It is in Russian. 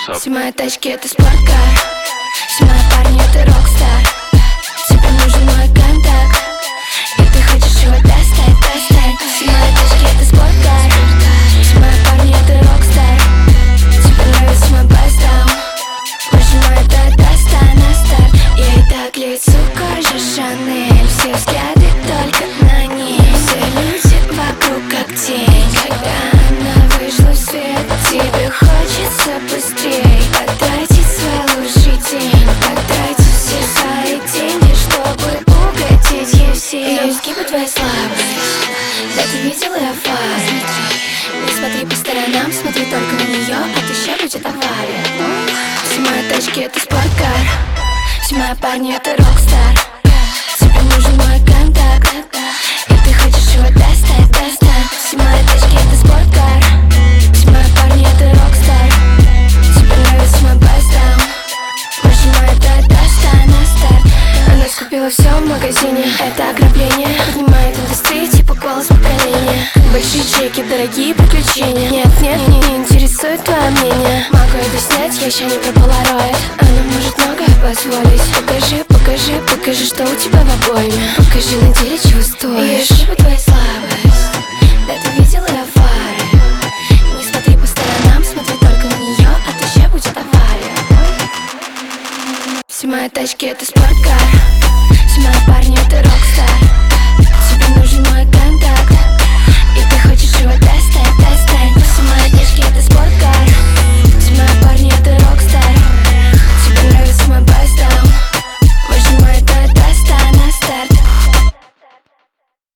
Все мои тачки это спорткар, все мои парни это рокстар. Тебе нужен мой контакт, и ты хочешь его достать. Все мои тачки это спорткар, все мои парни это рокстар. Тебе нравится мой басдаун, нажимай до на старт. Я и так лицу кожа Шанель, все взгляды только на ней. Все люди вокруг как тень, когда она вышла в свет. Тебе хочется быстрей потратить свой лучший день, потратить все свои деньги, чтобы угодить ей всем. Я изгибу твоя слабость, да ты видела я фазы. Не смотри по сторонам, смотри только на нее, а то ща будет авария. Все мои тачки это спорткар, все мои парни это рокстар. Тебе нужен мой контакт, и ты хочешь его достать. Все мои тачки это спорткар, все мои парни это рокстар. Тебе нравится мой басдаун, нажимай до на старт. Она скупила все в магазине, это ограбление. Поднимает индустрию, типа голос поколения. Большие чеки, дорогие приключения. Нет, не интересует твое мнение. Могу это снять, я еще не про полароид. Она может многое позволить. Покажи, что у тебя в обойме. Покажи на деле, чего стоишь. Я шибу твою слабость, да ты видела я фары. Не смотри по сторонам, смотри только на нее, а то ща будет авария. Все мои тачки это спорткар,